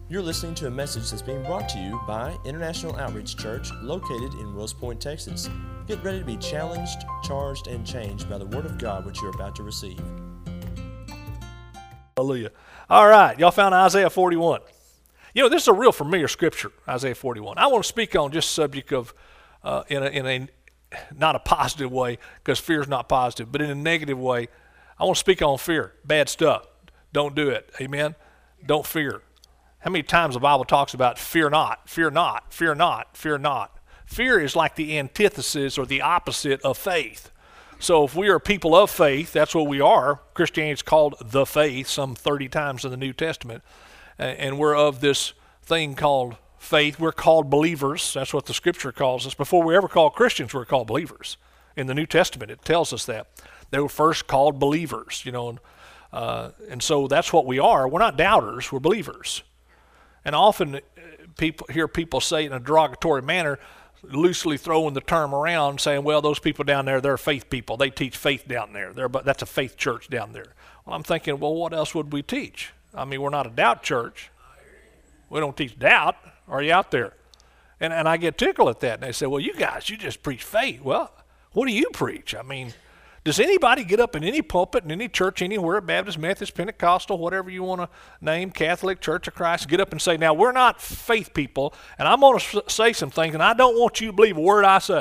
You're listening to a message that's being brought to you by International Outreach Church, located in Wills Point, Texas. Get ready to be challenged, charged, and changed by the Word of God which you're about to receive. Hallelujah. All right, y'all found Isaiah 41. You know, this is a real familiar scripture, Isaiah 41. I want to speak on just subject of, in a not a positive way, because fear is not positive, but in a negative way. I want to speak on fear, bad stuff. Don't do it. Amen? Don't fear. How many times the Bible talks about fear not, fear not, fear not, fear not? Fear is like the antithesis or the opposite of faith. So if we are people of faith, that's what we are. Christianity is called the faith some 30 times in the New Testament. And we're of this thing called faith. We're called believers. That's what the Scripture calls us. Before we ever called Christians, we're called believers. In the New Testament, it tells us that. They were first called believers, you know. And so that's what we are. We're not doubters. We're believers. And often hear people say in a derogatory manner, loosely throwing the term around, saying, well, those people down there, they're faith people. They teach faith down there. That's a faith church down there. Well, I'm thinking, well, what else would we teach? I mean, we're not a doubt church. We don't teach doubt. Are you out there? And I get tickled at that. And they say, well, you guys, you just preach faith. Well, what do you preach? I mean, does anybody get up in any pulpit in any church anywhere, Baptist, Methodist, Pentecostal, whatever you want to name, Catholic, Church of Christ, get up and say, now, we're not faith people, and I'm going to say some things, and I don't want you to believe a word I say.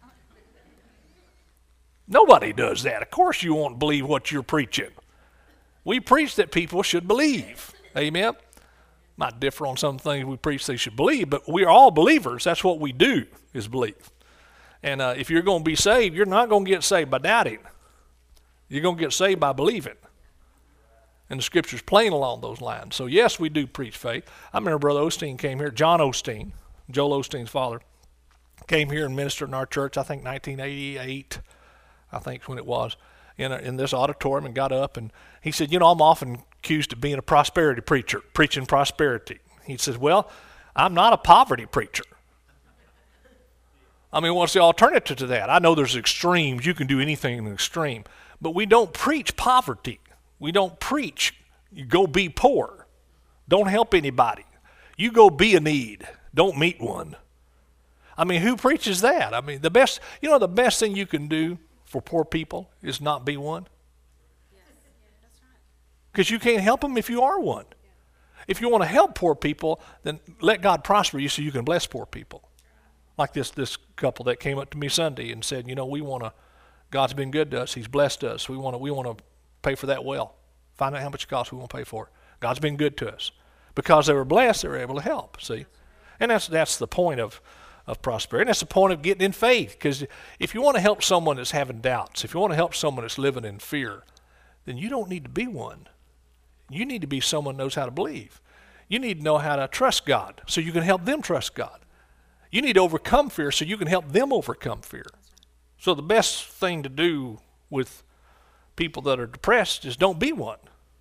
Nobody does that. Of course you won't believe what you're preaching. We preach that people should believe. Amen? Might differ on some things we preach they should believe, but we're all believers. That's what we do, is believe. And if you're going to be saved, you're not going to get saved by doubting. You're going to get saved by believing. And the Scripture's plain along those lines. So, yes, we do preach faith. I remember Brother Osteen came here, John Osteen, Joel Osteen's father, came here and ministered in our church, I think 1988, I think is when it was, in this auditorium, and got up. And he said, you know, I'm often accused of being a prosperity preacher, preaching prosperity. He says, well, I'm not a poverty preacher. I mean, what's the alternative to that? I know there's extremes. You can do anything in an extreme. But we don't preach poverty. We don't preach, you go be poor. Don't help anybody. You go be a need. Don't meet one. I mean, who preaches that? I mean, the best thing you can do for poor people is not be one. Because you can't help them if you are one. If you want to help poor people, then let God prosper you so you can bless poor people. Like this couple that came up to me Sunday and said, you know, God's been good to us. He's blessed us. We want to pay for that well. Find out how much it costs. We want to pay for it. God's been good to us. Because they were blessed, they were able to help, see? And that's the point of prosperity. And that's the point of getting in faith. Because if you want to help someone that's having doubts, if you want to help someone that's living in fear, then you don't need to be one. You need to be someone who knows how to believe. You need to know how to trust God so you can help them trust God. You need to overcome fear so you can help them overcome fear. So the best thing to do with people that are depressed is don't be one.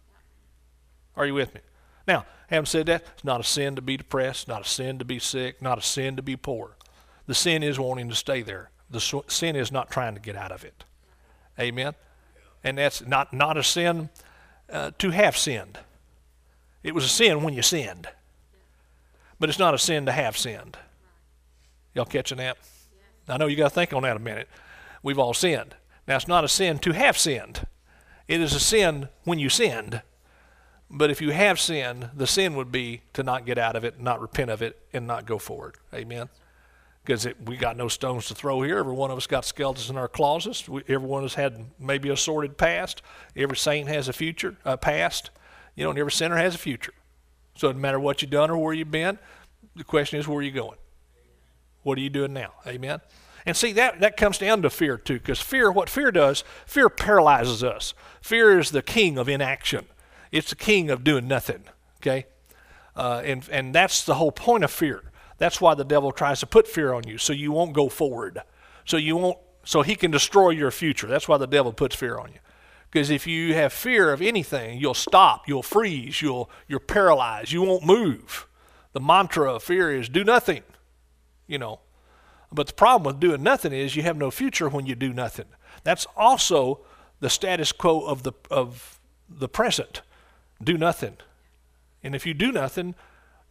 Are you with me? Now, having said that, it's not a sin to be depressed, not a sin to be sick, not a sin to be poor. The sin is wanting to stay there. The sin is not trying to get out of it. Amen? And that's not a sin to have sinned. It was a sin when you sinned. But it's not a sin to have sinned. Y'all catching that? I know you got to think on that a minute. We've all sinned. Now, it's not a sin to have sinned. It is a sin when you sinned. But if you have sinned, the sin would be to not get out of it, not repent of it, and not go forward. Amen? Because we got no stones to throw here. Every one of us got skeletons in our closets. Every one of us had maybe a sordid past. Every saint has a past. You know, and every sinner has a future. So it doesn't matter what you've done or where you've been. The question is, where are you going? What are you doing now? Amen? And see, that comes down to fear too, because what fear does, fear paralyzes us. Fear is the king of inaction. It's the king of doing nothing, okay? And that's the whole point of fear. That's why the devil tries to put fear on you, so you won't go forward. So he can destroy your future. That's why the devil puts fear on you. Because if you have fear of anything, you'll stop, you'll freeze, you're paralyzed, you won't move. The mantra of fear is do nothing. You know, but the problem with doing nothing is you have no future when you do nothing. That's also the status quo of the present. Do nothing. And if you do nothing,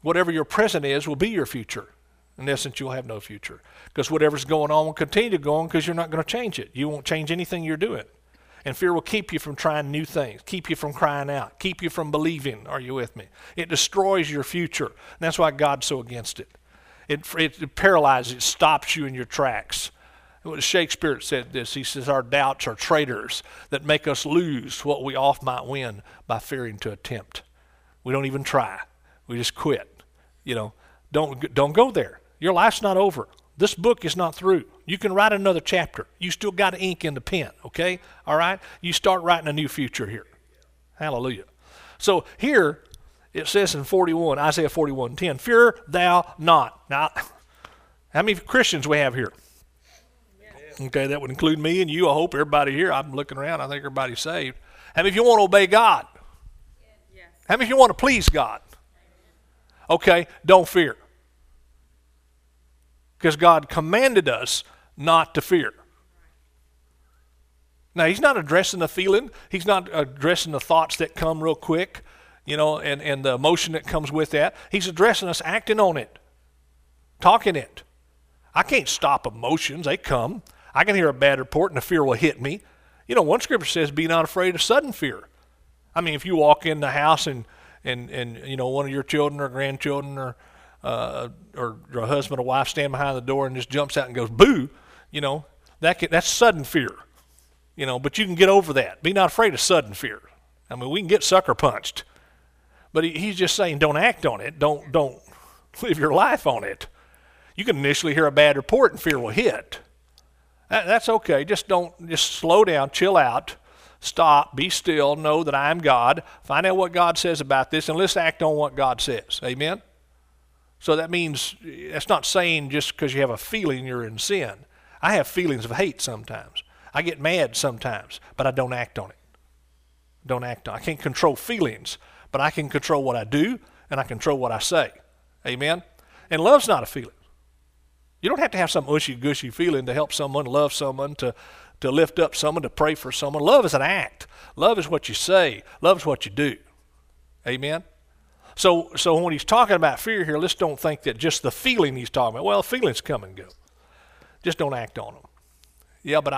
Whatever your present is will be your future. In essence, you'll have no future. Because whatever's going on will continue to go on because you're not going to change it. You won't change anything you're doing. And fear will keep you from trying new things, keep you from crying out, keep you from believing. Are you with me? It destroys your future. And that's why God's so against it. It paralyzes, it stops you in your tracks. Shakespeare said this. He says, our doubts are traitors that make us lose what we oft might win by fearing to attempt. We don't even try. We just quit. Don't go there. Your life's not over. This book is not through. You can write another chapter. You still got ink in the pen, okay? All right? You start writing a new future here. Hallelujah. So here it says in Isaiah 41:10, fear thou not. Now, how many Christians we have here? Okay, that would include me and you. I hope everybody here. I'm looking around. I think everybody's saved. How many of you want to obey God? Yes. How many of you want to please God? Okay, don't fear. Because God commanded us not to fear. Now, he's not addressing the feeling. He's not addressing the thoughts that come real quick, and the emotion that comes with that. He's addressing us acting on it, talking it. I can't stop emotions. They come. I can hear a bad report and the fear will hit me. One scripture says, be not afraid of sudden fear. I mean, if you walk in the house and one of your children or grandchildren or your husband or wife stand behind the door and just jumps out and goes, boo, that's sudden fear. But you can get over that. Be not afraid of sudden fear. I mean, we can get sucker punched. But he's just saying don't act on it. Don't live your life on it. You can initially hear a bad report and fear will hit. That's okay. Just slow down, chill out, stop, be still, know that I am God, find out what God says about this, and let's act on what God says. Amen? So that means, that's not saying just because you have a feeling you're in sin. I have feelings of hate sometimes. I get mad sometimes, but I don't act on it. I can't control feelings, but I can control what I do, and I control what I say. Amen? And love's not a feeling. You don't have to have some ushy-gushy feeling to help someone, love someone, to lift up someone, to pray for someone. Love is an act. Love is what you say. Love is what you do. Amen? So when he's talking about fear here, let's don't think that just the feeling he's talking about. Well, feelings come and go. Just don't act on them. Yeah, but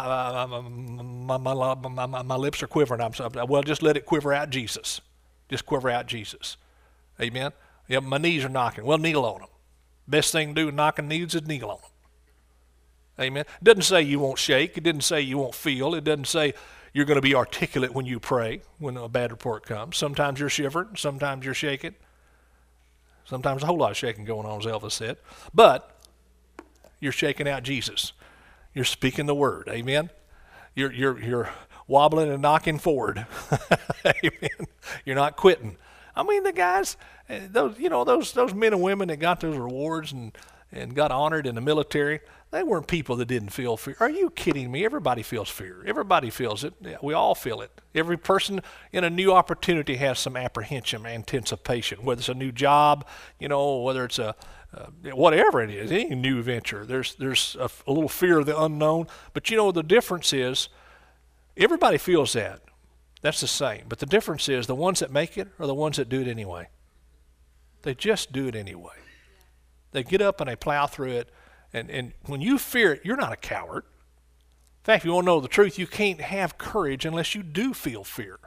my lips are quivering. Well, just let it quiver out Jesus. Just quiver out Jesus. Amen? Yeah, my knees are knocking. Well, kneel on them. Best thing to do with knocking knees is kneel on them. Amen? It doesn't say you won't shake. It didn't say you won't feel. It doesn't say you're going to be articulate when you pray, when a bad report comes. Sometimes you're shivering. Sometimes you're shaking. Sometimes a whole lot of shaking going on, as Elvis said. But you're shaking out Jesus. You're speaking the word. Amen? You're wobbling and knocking forward. Amen? You're not quitting. I mean, the guys, those men and women that got those rewards and got honored in the military, they weren't people that didn't feel fear. Are you kidding me? Everybody feels fear. Everybody feels it. We all feel it. Every person in a new opportunity has some apprehension, anticipation, whether it's a new job, whether it's whatever it is, any new venture. There's a little fear of the unknown. But the difference is everybody feels that. That's the same. But the difference is the ones that make it are the ones that do it anyway. They just do it anyway. They get up and they plow through it. And when you fear it, you're not a coward. In fact, if you want to know the truth, you can't have courage unless you do feel fear.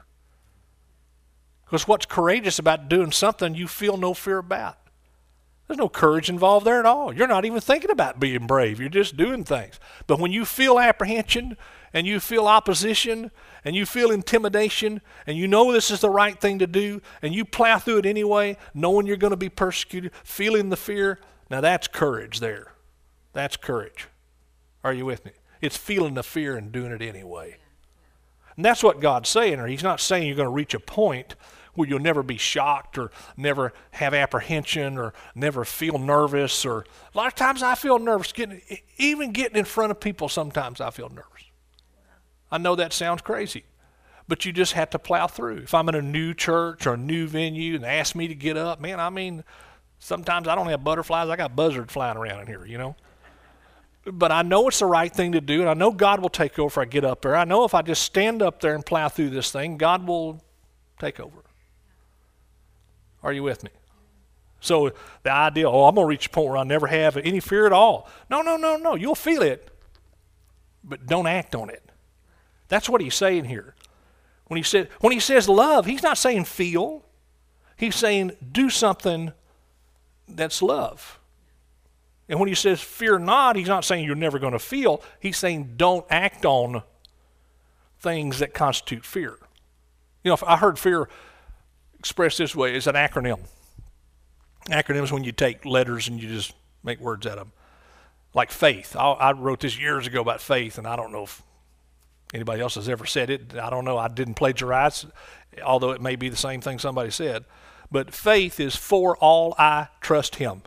Because what's courageous about doing something you feel no fear about? There's no courage involved there at all. You're not even thinking about being brave. You're just doing things. But when you feel apprehension and you feel opposition and you feel intimidation and you know this is the right thing to do and you plow through it anyway, knowing you're going to be persecuted, feeling the fear, now that's courage there. That's courage. Are you with me? It's feeling the fear and doing it anyway. And that's what God's saying. Or He's not saying you're going to reach a point where you'll never be shocked or never have apprehension or never feel nervous. Or a lot of times I feel nervous. Even getting in front of people, sometimes I feel nervous. I know that sounds crazy, but you just have to plow through. If I'm in a new church or a new venue and they ask me to get up, sometimes I don't have butterflies. I got buzzards flying around in here, But I know it's the right thing to do, and I know God will take over if I get up there. I know if I just stand up there and plow through this thing, God will take over. Are you with me? So the idea, I'm going to reach a point where I never have any fear at all. No. You'll feel it, but don't act on it. That's what he's saying here. When he says love, he's not saying feel. He's saying do something that's love. And when he says fear not, he's not saying you're never going to feel. He's saying don't act on things that constitute fear. I heard fear expressed this way as an acronym. Acronym is when you take letters and you just make words out of them. Like faith. I wrote this years ago about faith, and I don't know if anybody else has ever said it. I don't know. I didn't plagiarize, although it may be the same thing somebody said. But faith is for all I trust him.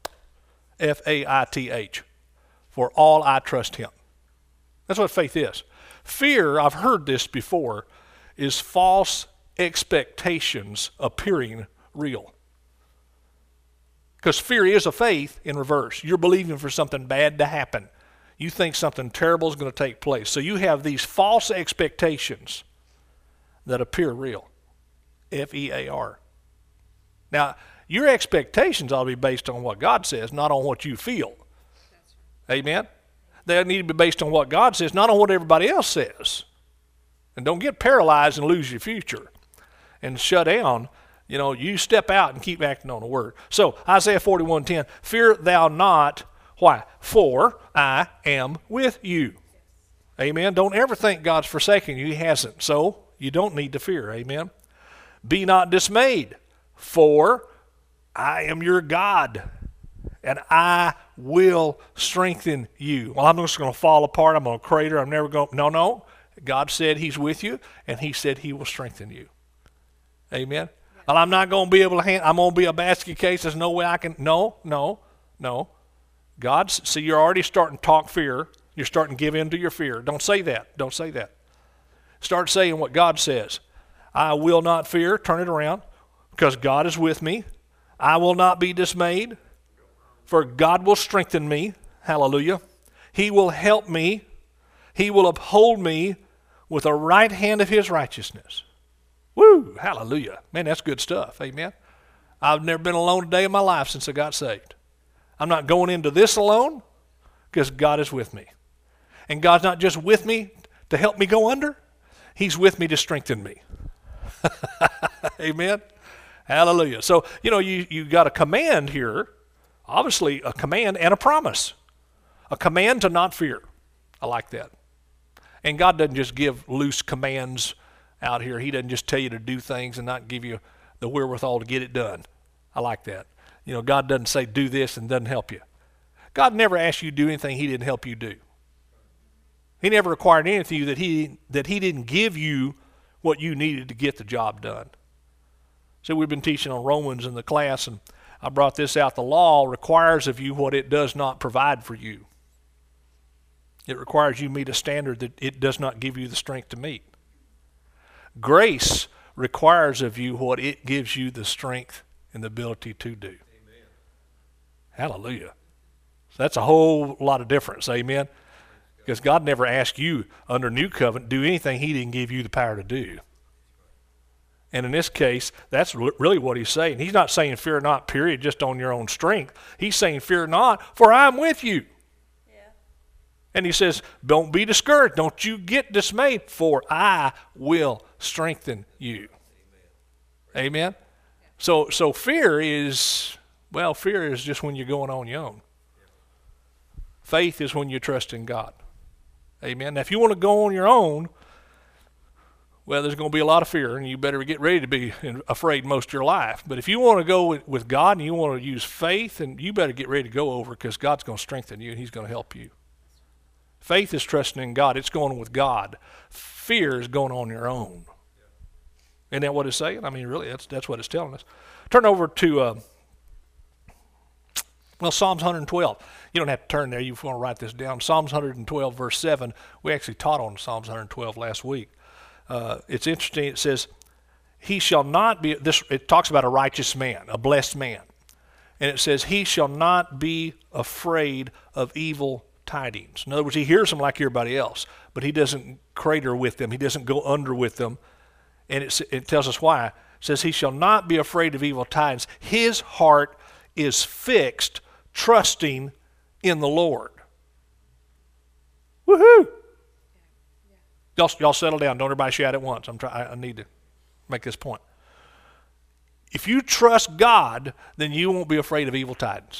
Faith. For all I trust him. That's what faith is. Fear, I've heard this before, is false expectations appearing real. Because fear is a faith in reverse. You're believing for something bad to happen. You think something terrible is going to take place. So you have these false expectations that appear real. Fear. Now, your expectations ought to be based on what God says, not on what you feel. Amen? They need to be based on what God says, not on what everybody else says. And don't get paralyzed and lose your future and shut down. You step out and keep acting on the word. So, Isaiah 41:10, fear thou not. Why? For I am with you. Amen. Don't ever think God's forsaken you. He hasn't. So, you don't need to fear. Amen. Be not dismayed, for I am your God, and I will strengthen you. Well, I'm just going to fall apart. I'm going to crater. I'm never going. No. God said he's with you, and he said he will strengthen you. Amen. Well, I'm not going to be able to I'm going to be a basket case. There's no way I can. No. See, you're already starting to talk fear. You're starting to give in to your fear. Don't say that. Don't say that. Start saying what God says. I will not fear. Turn it around. Because God is with me. I will not be dismayed. For God will strengthen me. Hallelujah. He will help me. He will uphold me with the right hand of his righteousness. Woo! Hallelujah. Man, that's good stuff. Amen. I've never been alone a day in my life since I got saved. I'm not going into this alone because God is with me. And God's not just with me to help me go under. He's with me to strengthen me. Amen. Hallelujah. So, you got a command here. Obviously, a command and a promise. A command to not fear. I like that. And God doesn't just give loose commands out here. He doesn't just tell you to do things and not give you the wherewithal to get it done. I like that. God doesn't say do this and doesn't help you. God never asked you to do anything he didn't help you do. He never required anything that he didn't give you what you needed to get the job done. So we've been teaching on Romans in the class, and I brought this out. The law requires of you what it does not provide for you. It requires you meet a standard that it does not give you the strength to meet. Grace requires of you what it gives you the strength and the ability to do. Amen. Hallelujah. So that's a whole lot of difference. Amen. Because God never asked you under New Covenant to do anything he didn't give you the power to do. And in this case, that's really what he's saying. He's not saying fear not, period, just on your own strength. He's saying fear not, for I'm with you. Yeah. And he says, don't be discouraged. Don't you get dismayed, for I will strengthen you. Amen. So fear is just when you're going on your own. Faith is when you trust in God. Amen. Now, if you want to go on your own, well, there's going to be a lot of fear, and you better get ready to be afraid most of your life. But if you want to go with God and you want to use faith, and you better get ready to go over, because God's going to strengthen you and he's going to help you. Faith is trusting in God. It's going with God. Fear is going on your own. Isn't that what it's saying? I mean, really, that's what it's telling us. Turn over to Psalms 112. You don't have to turn there. You want to write this down. Psalms 112, verse 7. We actually taught on Psalms 112 last week. It's interesting. It says, he shall not be, it talks about a righteous man, a blessed man. And it says, he shall not be afraid of evil tidings. In other words, he hears them like everybody else, but he doesn't crater with them. He doesn't go under with them. And it tells us why. It says, he shall not be afraid of evil tidings. His heart is fixed trusting in the Lord. Woohoo! Y'all settle down. Don't everybody shout at once. I need to make this point. If you trust God, then you won't be afraid of evil tidings.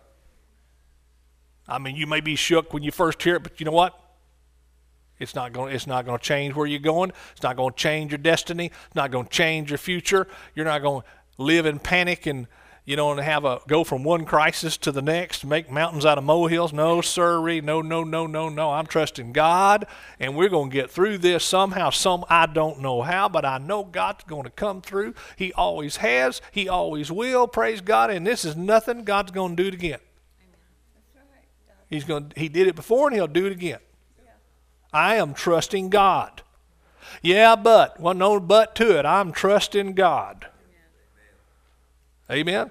I mean, you may be shook when you first hear it, but you know what? It's not going to change where you're going. It's not going to change your destiny. It's not going to change your future. You're not going to live in panic and and go from one crisis to the next, make mountains out of molehills. No, sirree, no. I'm trusting God, and we're going to get through this somehow. I don't know how, but I know God's going to come through. He always has. He always will. Praise God. And this is nothing. God's going to do it again. That's right. He did it before, and He'll do it again. Yeah. I am trusting God. Yeah, but no but to it. I'm trusting God. Amen?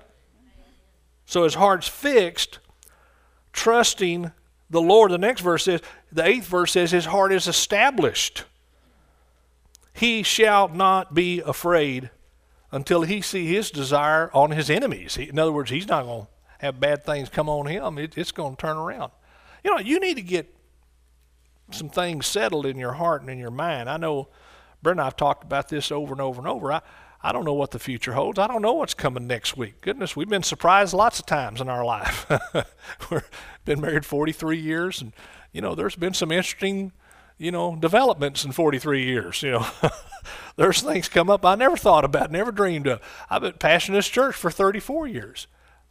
So his heart's fixed, trusting the Lord. The next verse says, the 8th verse says, his heart is established. He shall not be afraid until he see his desire on his enemies. In other words, he's not going to have bad things come on him. It's going to turn around. You need to get some things settled in your heart and in your mind. I know Brent and I have talked about this over and over and over. I don't know what the future holds. I don't know what's coming next week. Goodness, we've been surprised lots of times in our life. We've been married 43 years, and, there's been some interesting, developments in 43 years, There's things come up I never thought about, never dreamed of. I've been pastoring this church for 34 years.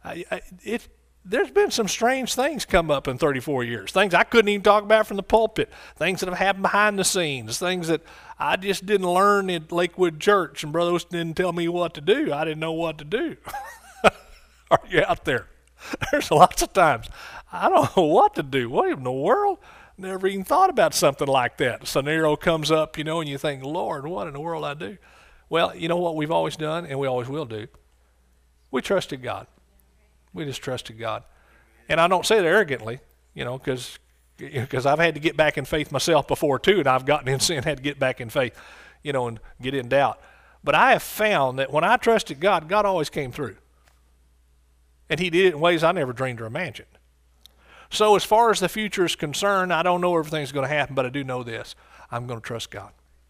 There's been some strange things come up in 34 years, things I couldn't even talk about from the pulpit, things that have happened behind the scenes, things that I just didn't learn at Lakewood Church, and Brother Osten didn't tell me what to do. I didn't know what to do. Are you out there? There's lots of times I don't know what to do. What in the world? Never even thought about something like that. A scenario comes up, and you think, Lord, what in the world I do? Well, you know what we've always done, and we always will do? We trusted God. We just trusted God. And I don't say that arrogantly, because I've had to get back in faith myself before too, and I've gotten in sin, had to get back in faith, and get in doubt. But I have found that when I trusted God, God always came through. And He did it in ways I never dreamed or imagined. So as far as the future is concerned, I don't know everything's going to happen, but I do know this. I'm going to trust God.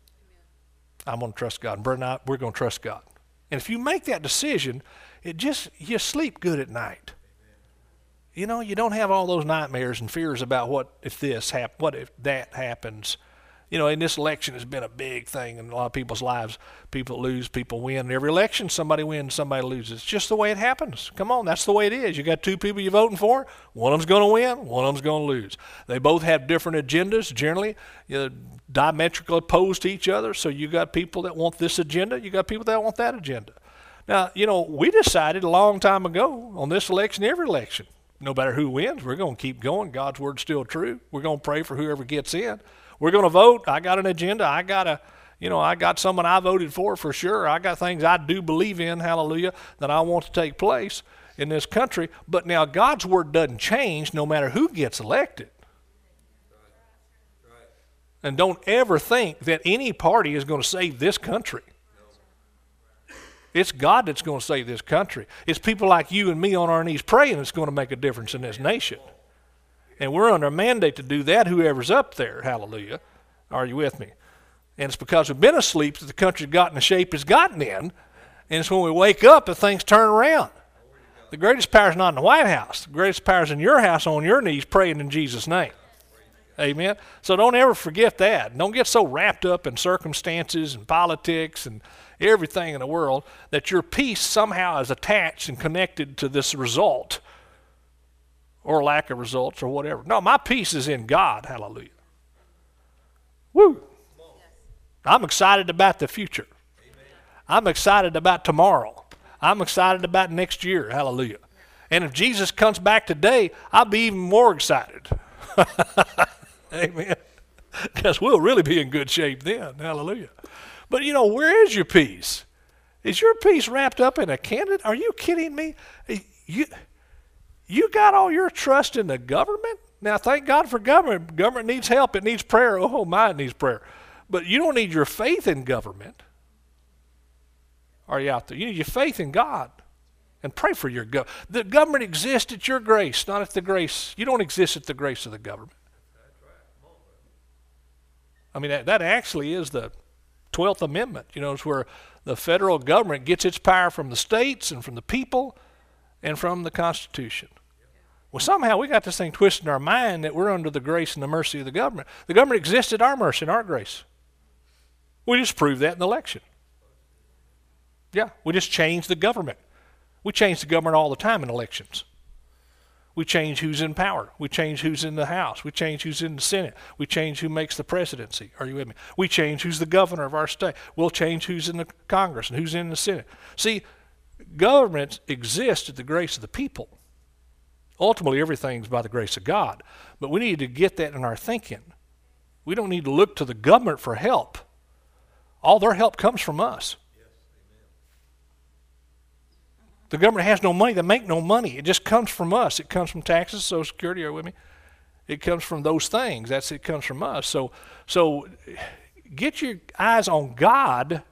I'm going to trust God. And Bert and I, we're going to trust God. And if you make that decision, you sleep good at night. You don't have all those nightmares and fears about what if this happens, what if that happens. And this election has been a big thing in a lot of people's lives. People lose, people win. Every election, somebody wins, somebody loses. It's just the way it happens. Come on, that's the way it is. You got two people you're voting for. One of them's going to win, one of them's going to lose. They both have different agendas, generally diametrically opposed to each other. So you got people that want this agenda, you got people that want that agenda. Now, we decided a long time ago on this election, every election, no matter who wins, we're going to keep going. God's word's still true. We're going to pray for whoever gets in. We're going to vote. I got an agenda. I got someone I voted for sure. I got things I do believe in, hallelujah, that I want to take place in this country. But now God's word doesn't change no matter who gets elected. Right. And don't ever think that any party is going to save this country. It's God that's going to save this country. It's people like you and me on our knees praying that's going to make a difference in this nation. And we're under a mandate to do that, whoever's up there. Hallelujah. Are you with me? And it's because we've been asleep that the country's gotten the shape it's gotten in. And it's when we wake up that things turn around. The greatest power is not in the White House. The greatest power is in your house on your knees praying in Jesus' name. Amen. So don't ever forget that. Don't get so wrapped up in circumstances and politics and everything in the world that your peace somehow is attached and connected to this result or lack of results or whatever. No, my peace is in God. Hallelujah. Woo. I'm excited about the future. I'm excited about tomorrow. I'm excited about next year. Hallelujah. And if Jesus comes back today, I'll be even more excited. Amen. Because we'll really be in good shape then. Hallelujah. But where is your peace? Is your peace wrapped up in a candidate? Are you kidding me? You got all your trust in the government? Now, thank God for government. Government needs help. It needs prayer. Oh, my, it needs prayer. But you don't need your faith in government. Are you out there? You need your faith in God. And pray for your government. The government exists at your grace, not at the grace. You don't exist at the grace of the government. I mean, that actually is the 12th Amendment. You know, it's where the federal government gets its power from the states and from the people and from the Constitution. Well, somehow we got this thing twisted in our mind that we're under the grace and the mercy of the government. The government exists at our mercy and our grace. We just proved that in the election. Yeah, we just changed the government. We change the government all the time in elections. We change who's in power. We change who's in the House. We change who's in the Senate. We change who makes the presidency. Are you with me? We change who's the governor of our state. We'll change who's in the Congress and who's in the Senate. See, governments exist at the grace of the people. Ultimately, everything's by the grace of God. But we need to get that in our thinking. We don't need to look to the government for help. All their help comes from us. The government has no money. They make no money. It just comes from us. It comes from taxes, Social Security. Are you with me? It comes from those things. It comes from us. So get your eyes on God.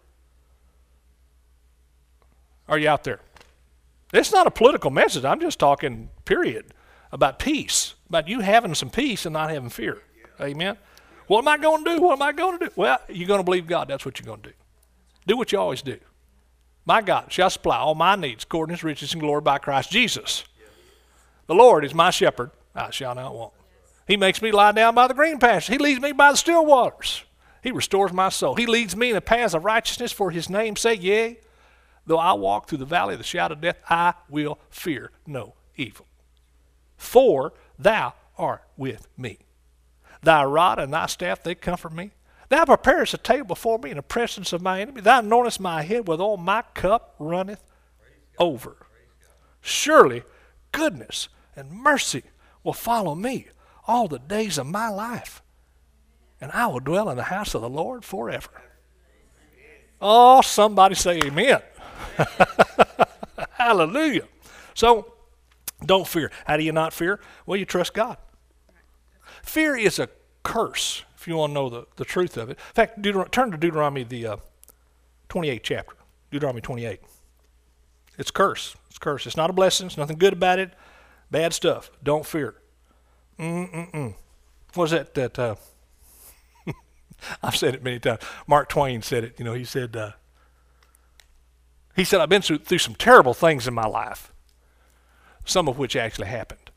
Are you out there? It's not a political message. I'm just talking, period, about peace, about you having some peace and not having fear. Amen? What am I going to do? What am I going to do? Well, you're going to believe God. That's what you're going to do. Do what you always do. My God shall supply all my needs according to his riches and glory by Christ Jesus. The Lord is my shepherd. I shall not want. He makes me lie down by the green pastures. He leads me by the still waters. He restores my soul. He leads me in the paths of righteousness for his name's sake. Yea, though I walk through the valley of the shadow of death, I will fear no evil. For thou art with me. Thy rod and thy staff, they comfort me. Thou preparest a table before me in the presence of my enemy. Thou anointest my head with oil. My cup runneth over. Surely goodness and mercy will follow me all the days of my life, and I will dwell in the house of the Lord forever. Oh, somebody say amen. Hallelujah. So, don't fear. How do you not fear? Well, you trust God. Fear is a curse, if you want to know the truth of it. In fact, turn to Deuteronomy, the 28th chapter. Deuteronomy 28. It's curse. It's curse. It's not a blessing. There's nothing good about it. Bad stuff. Don't fear. What was that? I've said it many times. Mark Twain said it. You know, he said, I've been through some terrible things in my life, some of which actually happened.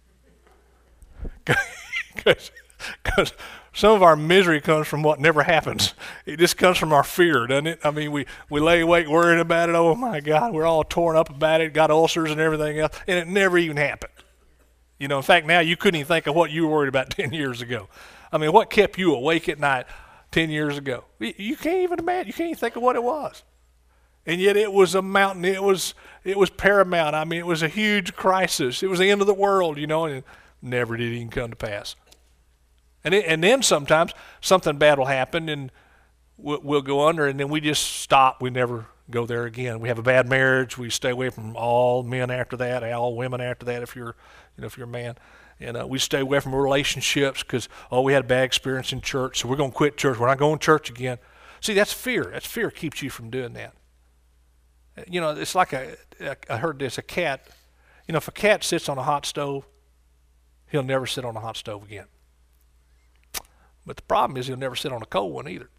Because some of our misery comes from what never happens. It just comes from our fear, doesn't it? I mean, we lay awake worrying about it. Oh, my God, we're all torn up about it, got ulcers and everything else, and it never even happened. You know, in fact, now you couldn't even think of what you were worried about 10 years ago. I mean, what kept you awake at night 10 years ago? You can't even imagine. You can't even think of what it was. And yet it was a mountain. It was paramount. I mean, it was a huge crisis. It was the end of the world, you know, and it never did even come to pass. And then sometimes something bad will happen and we'll go under, and then we just stop. We never go there again. We have a bad marriage. We stay away from all men after that, all women after that if you're a man. And we stay away from relationships because, we had a bad experience in church, so we're going to quit church. We're not going to church again. See, that's fear. That's fear keeps you from doing that. You know, it's like I heard this, a cat. You know, if a cat sits on a hot stove, he'll never sit on a hot stove again. But the problem is he'll never sit on a cold one either.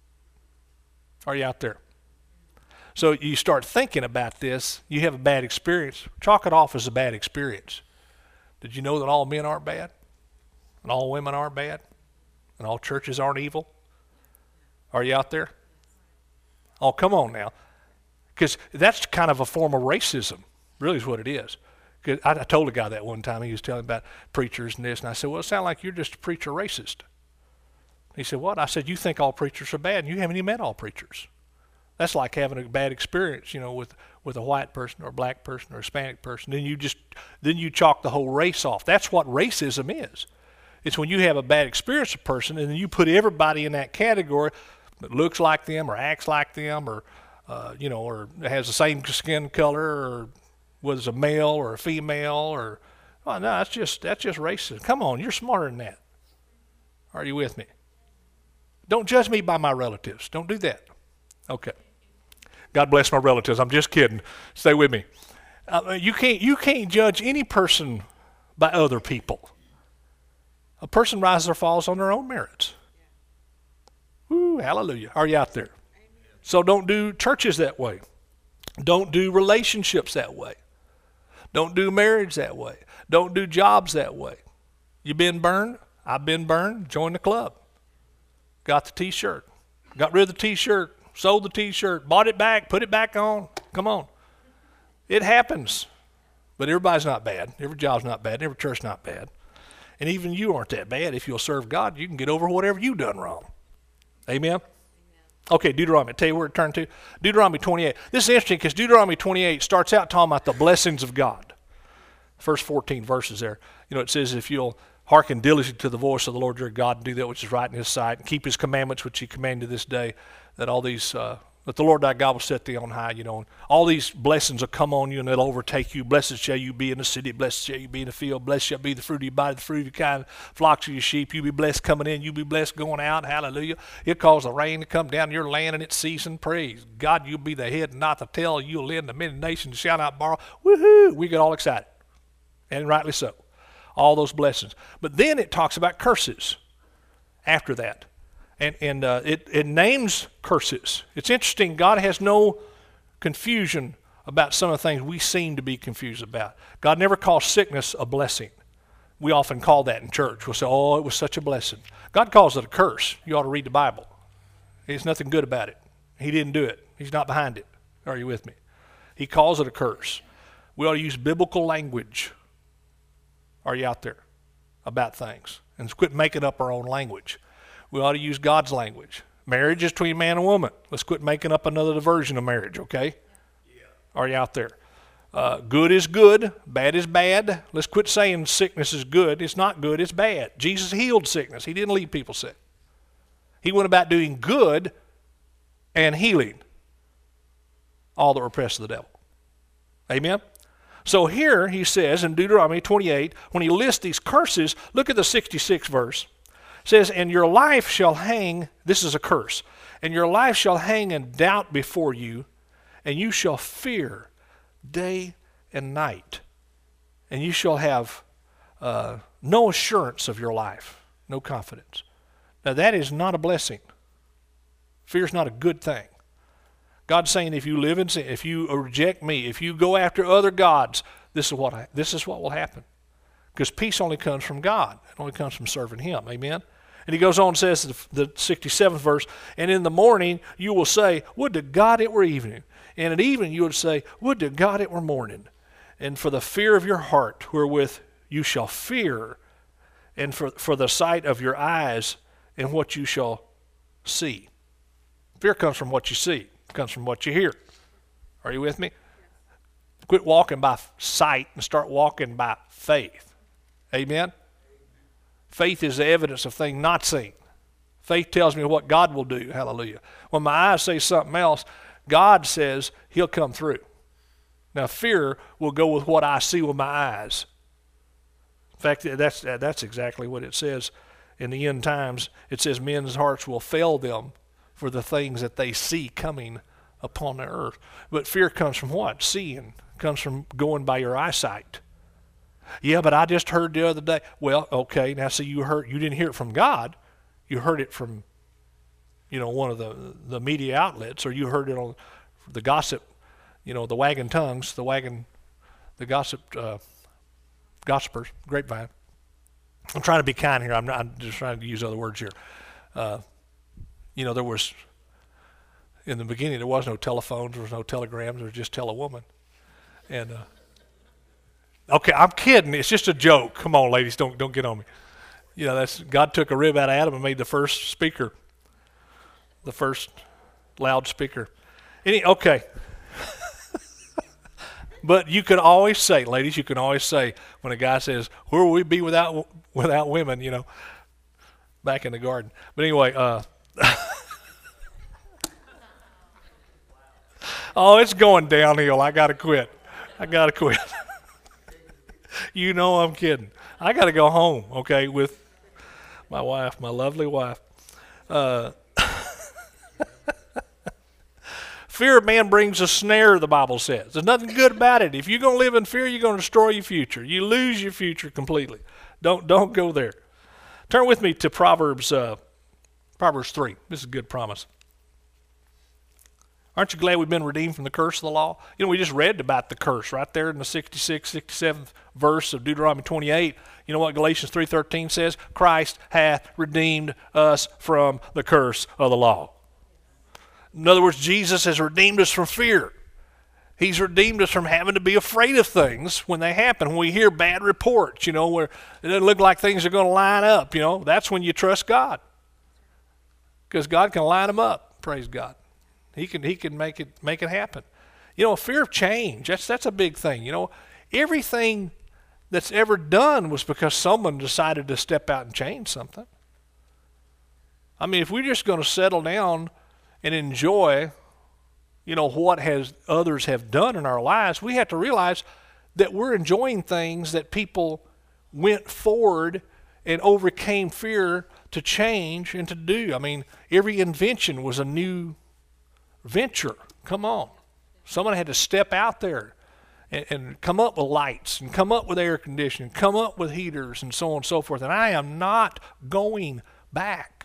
Are you out there? So you start thinking about this, you have a bad experience, chalk it off as a bad experience. Did you know that all men aren't bad? And all women aren't bad? And all churches aren't evil? Are you out there? Oh, come on now. Because that's kind of a form of racism, really is what it is. I told a guy that one time. He was telling about preachers and this, and I said, well, it sounds like you're just a preacher racist. He said, what? I said, you think all preachers are bad, and you haven't even met all preachers. That's like having a bad experience, you know, with a white person or a black person or a Hispanic person. Then you chalk the whole race off. That's what racism is. It's when you have a bad experience with a person, and then you put everybody in that category that looks like them or acts like them or or has the same skin color, or was a male or a female, or no, that's just racism. Come on, you're smarter than that. Are you with me? Don't judge me by my relatives. Don't do that. Okay. God bless my relatives. I'm just kidding. Stay with me. You can't judge any person by other people. A person rises or falls on their own merits. Woo, hallelujah. Are you out there? So don't do churches that way. Don't do relationships that way. Don't do marriage that way. Don't do jobs that way. You been burned? I've been burned. Join the club. Got the T-shirt. Got rid of the T-shirt. Sold the T-shirt. Bought it back. Put it back on. Come on. It happens. But everybody's not bad. Every job's not bad. Every church's not bad. And even you aren't that bad. If you'll serve God, you can get over whatever you've done wrong. Amen? Okay, Deuteronomy. I'll tell you where to turn to. Deuteronomy 28. This is interesting because Deuteronomy 28 starts out talking about the blessings of God. First 14 verses there. You know, it says, if you'll hearken diligently to the voice of the Lord your God and do that which is right in his sight and keep his commandments which he commanded this day, that all these, that the Lord thy God will set thee on high, you know, and all these blessings will come on you and they'll overtake you. Blessed shall you be in the city, blessed shall you be in the field, blessed shall be the fruit of your body, the fruit of your kind, flocks of your sheep. You be blessed coming in, you be blessed going out, hallelujah. It caused the rain to come down your land in its season, praise God. You'll be the head and not the tail, you'll lend to many nations, shall not borrow. Woohoo! We get all excited, and rightly so. All those blessings. But then it talks about curses after that. And it names curses. It's interesting. God has no confusion about some of the things we seem to be confused about. God never calls sickness a blessing. We often call that in church. We'll say, oh, it was such a blessing. God calls it a curse. You ought to read the Bible. There's nothing good about it. He didn't do it. He's not behind it. Are you with me? He calls it a curse. We ought to use biblical language. Are you out there? About things. And quit making up our own language. We ought to use God's language. Marriage is between man and woman. Let's quit making up another version of marriage, okay? Yeah. Are you out there? Good is good. Bad is bad. Let's quit saying sickness is good. It's not good. It's bad. Jesus healed sickness. He didn't leave people sick. He went about doing good and healing all that were oppressed of the devil. Amen? So here he says in Deuteronomy 28, when he lists these curses, look at the 66th verse. It says, and your life shall hang, this is a curse, and your life shall hang in doubt before you, and you shall fear day and night, and you shall have no assurance of your life, no confidence. Now that is not a blessing. Fear is not a good thing. God's saying if you live in sin, if you reject me, if you go after other gods, this is what will happen. Because peace only comes from God. It only comes from serving him. Amen? And he goes on and says, the 67th verse, and in the morning you will say, would to God it were evening. And at evening you would say, would to God it were morning. And for the fear of your heart wherewith you shall fear, and for the sight of your eyes and what you shall see. Fear comes from what you see. It comes from what you hear. Are you with me? Quit walking by sight and start walking by faith. Amen? Faith is the evidence of things not seen. Faith tells me what God will do. Hallelujah. When my eyes say something else, God says he'll come through. Now fear will go with what I see with my eyes. In fact, that's exactly what it says in the end times. It says men's hearts will fail them for the things that they see coming upon the earth. But fear comes from what? Seeing. Comes from going by your eyesight. Yeah, but I just heard the other day. Well, okay, now see, you didn't hear it from God. You heard it from, one of the media outlets, or you heard it on the gossip, the wagging tongues, the gossip, gossipers, grapevine. I'm trying to be kind here. I'm just trying to use other words here. There was, in the beginning, there was no telephones, there was no telegrams, there was just tell a woman. And, okay, I'm kidding. It's just a joke. Come on, ladies, don't get on me. God took a rib out of Adam and made the first speaker, the first loudspeaker. Okay. But you can always say, ladies, when a guy says, where will we be without women, back in the garden. But anyway, oh, it's going downhill. I got to quit. I'm kidding. I got to go home, okay, with my wife, my lovely wife. Fear of man brings a snare, the Bible says. There's nothing good about it. If you're going to live in fear, you're going to destroy your future. You lose your future completely. Don't go there. Turn with me to Proverbs 3. This is a good promise. Aren't you glad we've been redeemed from the curse of the law? You know, we just read about the curse right there in the 66th, 67th verse of Deuteronomy 28. You know what Galatians 3:13 says? Christ hath redeemed us from the curse of the law. In other words, Jesus has redeemed us from fear. He's redeemed us from having to be afraid of things when they happen. When we hear bad reports, you know, where it doesn't look like things are going to line up, you know, that's when you trust God. Because God can line them up, praise God. He can make it happen. You know, fear of change, that's a big thing. You know, everything that's ever done was because someone decided to step out and change something. I mean, if we're just going to settle down and enjoy, you know, what others have done in our lives, we have to realize that we're enjoying things that people went forward and overcame fear to change and to do. I mean, every invention was a new venture. Come on. Someone had to step out there and come up with lights and come up with air conditioning, come up with heaters and so on and so forth. And I am not going back.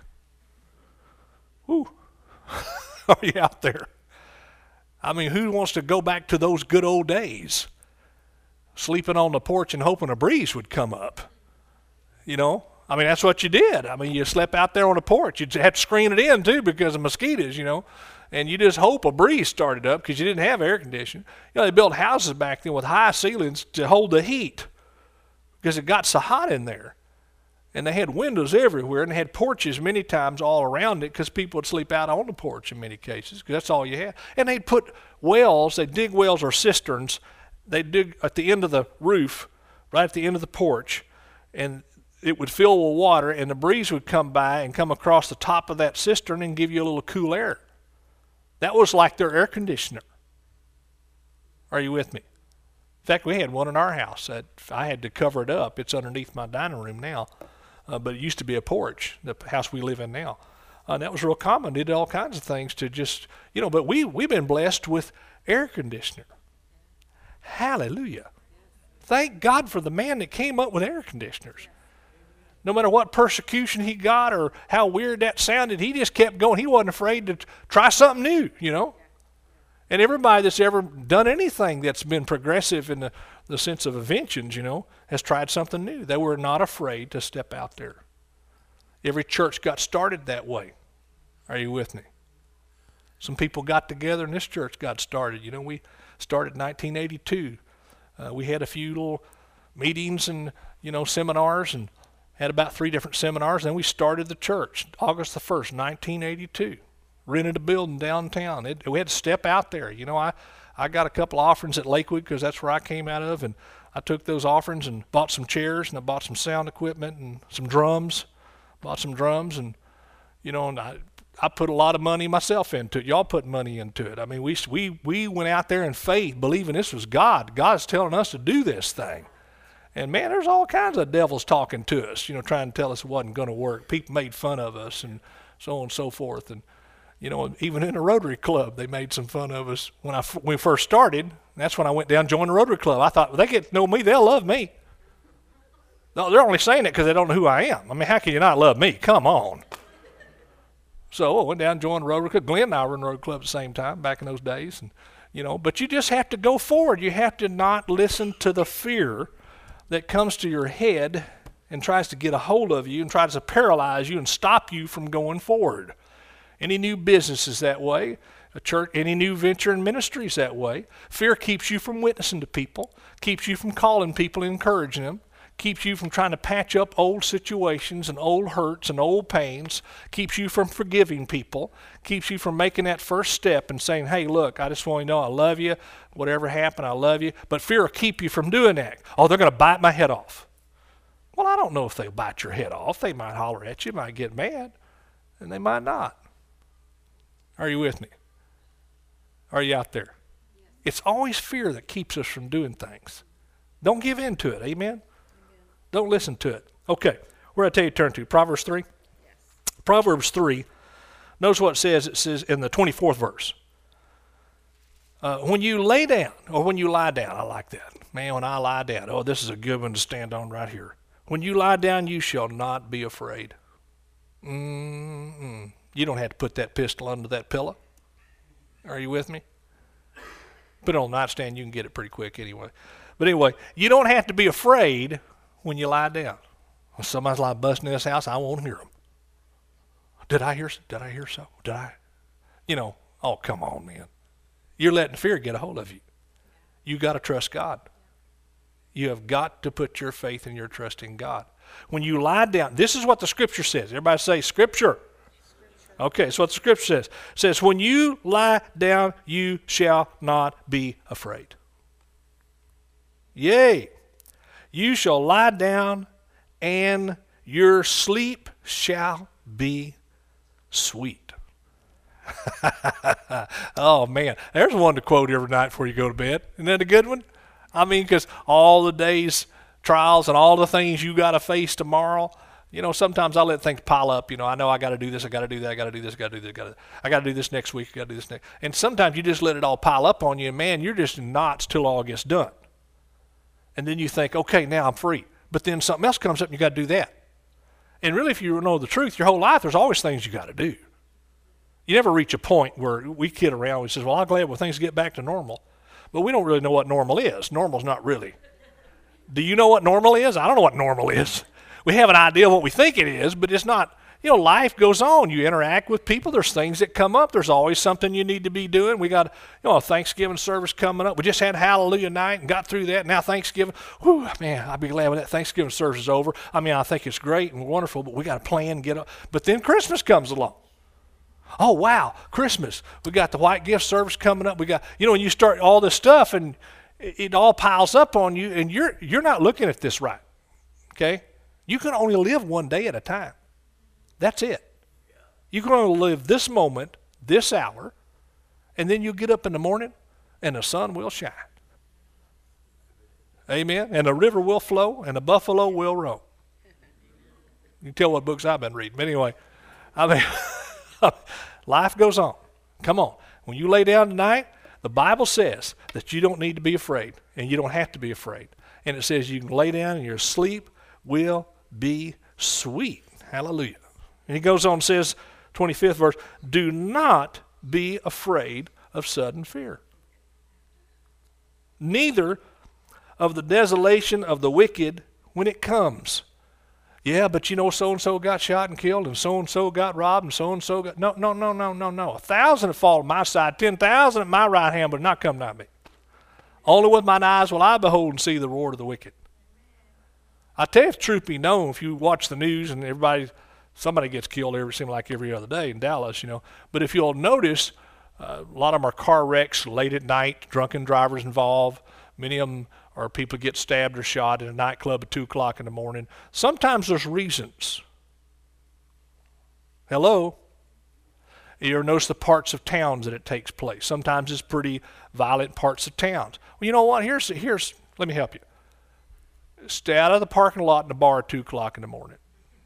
Whew. Are you out there? I mean, who wants to go back to those good old days? Sleeping on the porch and hoping a breeze would come up. You know? I mean, that's what you did. I mean, you slept out there on the porch. You'd have to screen it in, too, because of mosquitoes, you know. And you just hope a breeze started up because you didn't have air conditioning. You know, they built houses back then with high ceilings to hold the heat because it got so hot in there. And they had windows everywhere, and they had porches many times all around it because people would sleep out on the porch in many cases because that's all you had. And they'd put wells, they'd dig wells or cisterns, they'd dig at the end of the roof, right at the end of the porch, and it would fill with water, and the breeze would come by and come across the top of that cistern and give you a little cool air. That was like their air conditioner. Are you with me? In fact, we had one in our house. I had to cover it up. It's underneath my dining room now. But it used to be a porch, the house we live in now. And that was real common. Did all kinds of things to just, you know, but we've been blessed with air conditioner. Hallelujah. Thank God for the man that came up with air conditioners. No matter what persecution he got or how weird that sounded, he just kept going. He wasn't afraid to try something new, you know. And everybody that's ever done anything that's been progressive in the sense of inventions, you know, has tried something new. They were not afraid to step out there. Every church got started that way. Are you with me? Some people got together and this church got started. You know, we started in 1982. We had a few little meetings and, you know, seminars and had about 3 different seminars. Then we started the church August the 1st, 1982. Rented a building downtown. We had to step out there. You know, I got a couple of offerings at Lakewood because that's where I came out of, and I took those offerings and bought some chairs, and I bought some sound equipment and some drums. Bought some drums, and, you know, and I put a lot of money myself into it. Y'all put money into it. I mean, we went out there in faith, believing this was God. God's telling us to do this thing. And, man, there's all kinds of devils talking to us, you know, trying to tell us it wasn't going to work. People made fun of us and so on and so forth. And, you know, even in the Rotary Club, they made some fun of us. When we first started, that's when I went down and joined the Rotary Club. I thought, well, they get to know me, they'll love me. No, they're only saying it because they don't know who I am. I mean, how can you not love me? Come on. So I went down and joined the Rotary Club. Glenn and I were in the Rotary Club at the same time back in those days. And, you know, but you just have to go forward. You have to not listen to the fear that comes to your head and tries to get a hold of you and tries to paralyze you and stop you from going forward. Any new business is that way. A church, any new venture in ministry is that way. Fear keeps you from witnessing to people, keeps you from calling people and encouraging them, keeps you from trying to patch up old situations and old hurts and old pains, keeps you from forgiving people, keeps you from making that first step and saying, hey, look, I just want you to know I love you. Whatever happened, I love you. But fear will keep you from doing that. Oh, they're going to bite my head off. Well, I don't know if they'll bite your head off. They might holler at you, might get mad, and they might not. Are you with me? Are you out there? Yes. It's always fear that keeps us from doing things. Don't give in to it. Amen? Don't listen to it. Okay, where did I tell you to turn to? Proverbs 3? Yes. Proverbs 3, notice what it says. It says in the 24th verse. When you lay down, or when you lie down, I like that. Man, when I lie down, oh, this is a good one to stand on right here. When you lie down, you shall not be afraid. You don't have to put that pistol under that pillow. Are you with me? Put it on the nightstand, you can get it pretty quick anyway. But anyway, you don't have to be afraid when you lie down. When somebody's like busting in this house, I won't hear them. Did I hear so? Did I? Oh, come on, man. You're letting fear get a hold of you. You got to trust God. You have got to put your faith and your trust in God. When you lie down, this is what the Scripture says. Everybody say Scripture. Okay, so what the Scripture says. It says, when you lie down, you shall not be afraid. Yea, you shall lie down, and your sleep shall be sweet. Oh, man. There's one to quote every night before you go to bed. Isn't that a good one? I mean, because all the day's trials and all the things you got to face tomorrow, sometimes I let things pile up. I know I got to do this, I got to do that, I got to do this, I got to do that, I got to do this next week, I got to do this next. And sometimes you just let it all pile up on you, and man, you're just in knots till all gets done. And then you think, okay, now I'm free. But then something else comes up and you got to do that. And really, if you know the truth, your whole life, there's always things you got to do. You never reach a point where we kid around and says, well, I'm glad when things get back to normal. But we don't really know what normal is. Normal's not really. Do you know what normal is? I don't know what normal is. We have an idea of what we think it is, but it's not. Life goes on. You interact with people. There's things that come up. There's always something you need to be doing. We got a Thanksgiving service coming up. We just had Hallelujah night and got through that. Now Thanksgiving. Whew, man, I'll be glad when that Thanksgiving service is over. I mean, I think it's great and wonderful, but we got to plan and get up. But then Christmas comes along. Oh, wow, Christmas. We got the white gift service coming up. We got, when you start all this stuff and it all piles up on you, and you're not looking at this right, okay? You can only live one day at a time. That's it. You can only live this moment, this hour, and then you get up in the morning and the sun will shine. Amen? And the river will flow and the buffalo will roam. You can tell what books I've been reading. But anyway, life goes on. Come on. When you lay down tonight, the Bible says that you don't need to be afraid, and you don't have to be afraid. And it says you can lay down and your sleep will be sweet. Hallelujah. And he goes on and says, 25th verse, do not be afraid of sudden fear, neither of the desolation of the wicked when it comes. Yeah, but so-and-so got shot and killed, and so-and-so got robbed, and so-and-so got... No. 1,000 have fallen at my side, 10,000 at my right hand, but not come nigh me. Only with mine eyes will I behold and see the reward of the wicked. I tell you, if truth be known, if you watch the news and somebody gets killed every other day in Dallas, But if you'll notice, a lot of them are car wrecks late at night, drunken drivers involved. Many of them are people get stabbed or shot in a nightclub at 2 o'clock in the morning. Sometimes there's reasons. Hello? You ever notice the parts of towns that it takes place? Sometimes it's pretty violent parts of towns. Well, you know what? Here's. Let me help you. Stay out of the parking lot in the bar at 2 o'clock in the morning.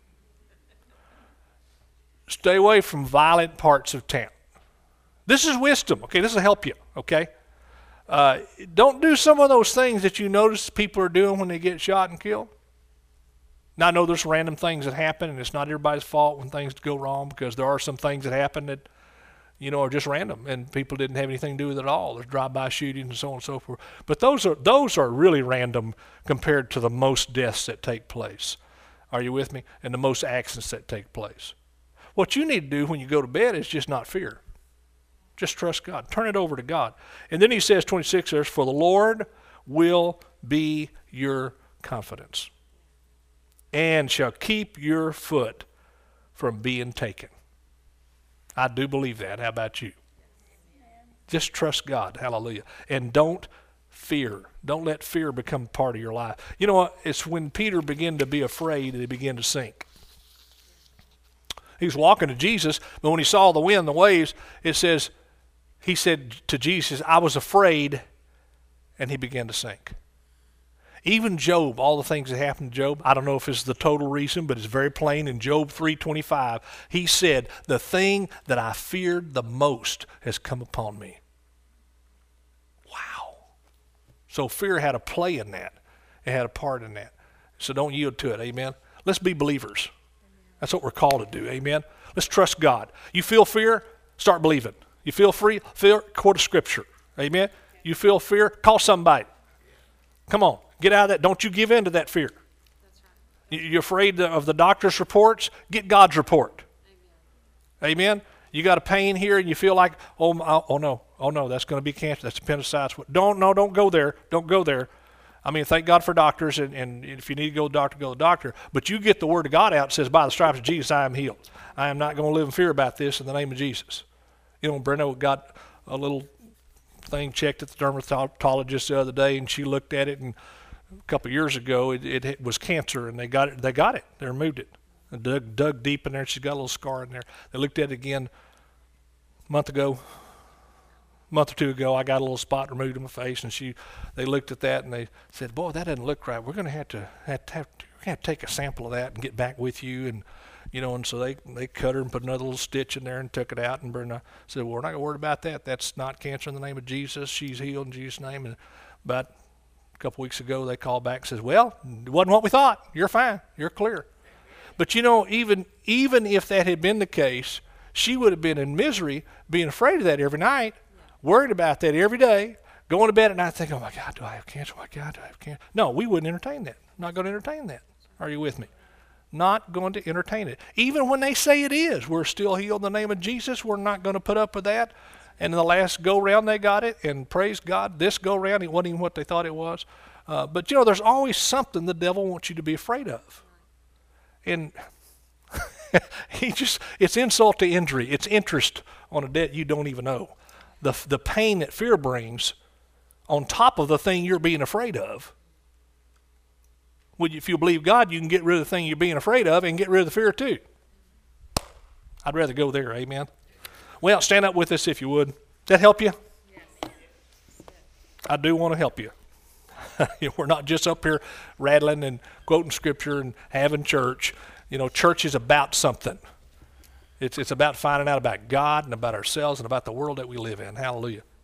Stay away from violent parts of town. This is wisdom, okay? This will help you, okay? Don't do some of those things that you notice people are doing when they get shot and killed. Now, I know there's random things that happen, and it's not everybody's fault when things go wrong, because there are some things that happen that, are just random, and people didn't have anything to do with it at all. There's drive-by shootings and so on and so forth. But those are really random compared to the most deaths that take place. Are you with me? And the most accidents that take place. What you need to do when you go to bed is just not fear. Just trust God. Turn it over to God. And then he says, 26 says, for the Lord will be your confidence and shall keep your foot from being taken. I do believe that. How about you? Just trust God. Hallelujah. And don't fear. Don't let fear become part of your life. You know what? It's when Peter began to be afraid that he began to sink. He was walking to Jesus, but when he saw the wind, the waves, it says, he said to Jesus, I was afraid, and he began to sink. Even Job, all the things that happened to Job, I don't know if it's the total reason, but it's very plain in Job 3:25. He said, the thing that I feared the most has come upon me. So fear had a play in that. It had a part in that. So don't yield to it, amen? Let's be believers. That's what we're called to do, amen? Let's trust God. You feel fear, start believing. You feel fear, quote a scripture, amen? You feel fear, call somebody. Come on, get out of that. Don't you give in to that fear. You're afraid of the doctor's reports, get God's report. Amen? You got a pain here and you feel like, oh no, that's going to be cancer, that's appendicitis. Don't go there, don't go there. I mean, thank God for doctors, and if you need to go to the doctor, go to the doctor. But you get the word of God out, it says, by the stripes of Jesus, I am healed. I am not going to live in fear about this in the name of Jesus. You know, Brenda got a little thing checked at the dermatologist the other day, and she looked at it, and a couple of years ago, it was cancer, and they got it. They removed it. And dug deep in there, and she's got a little scar in there. They looked at it again a month or two ago. I got a little spot removed in my face, and they looked at that and they said, "Boy, that doesn't look right. We're going to have to take a sample of that and get back with you." And and so they cut her and put another little stitch in there and took it out. And Brenda said, "Well, we're not going to worry about that. That's not cancer in the name of Jesus. She's healed in Jesus' name." And about a couple weeks ago, they called back and says, "Well, it wasn't what we thought. You're fine. You're clear." But even if that had been the case, she would have been in misery, being afraid of that every night, worried about that every day, going to bed at night thinking, "Oh my God, do I have cancer? Oh my God, do I have cancer?" No, we wouldn't entertain that. Not going to entertain that. Are you with me? Not going to entertain it. Even when they say it is, we're still healed in the name of Jesus. We're not going to put up with that. And in the last go-round, they got it, and praise God, this go-round, it wasn't even what they thought it was. But there's always something the devil wants you to be afraid of. And it's insult to injury. It's interest on a debt you don't even owe. The pain that fear brings on top of the thing you're being afraid of. If you believe God, you can get rid of the thing you're being afraid of and get rid of the fear too. I'd rather go there, amen? Well, stand up with us if you would. Does that help you? Yes. I do want to help you. We're not just up here rattling and quoting scripture and having church. Church is about something. It's about finding out about God and about ourselves and about the world that we live in. Hallelujah.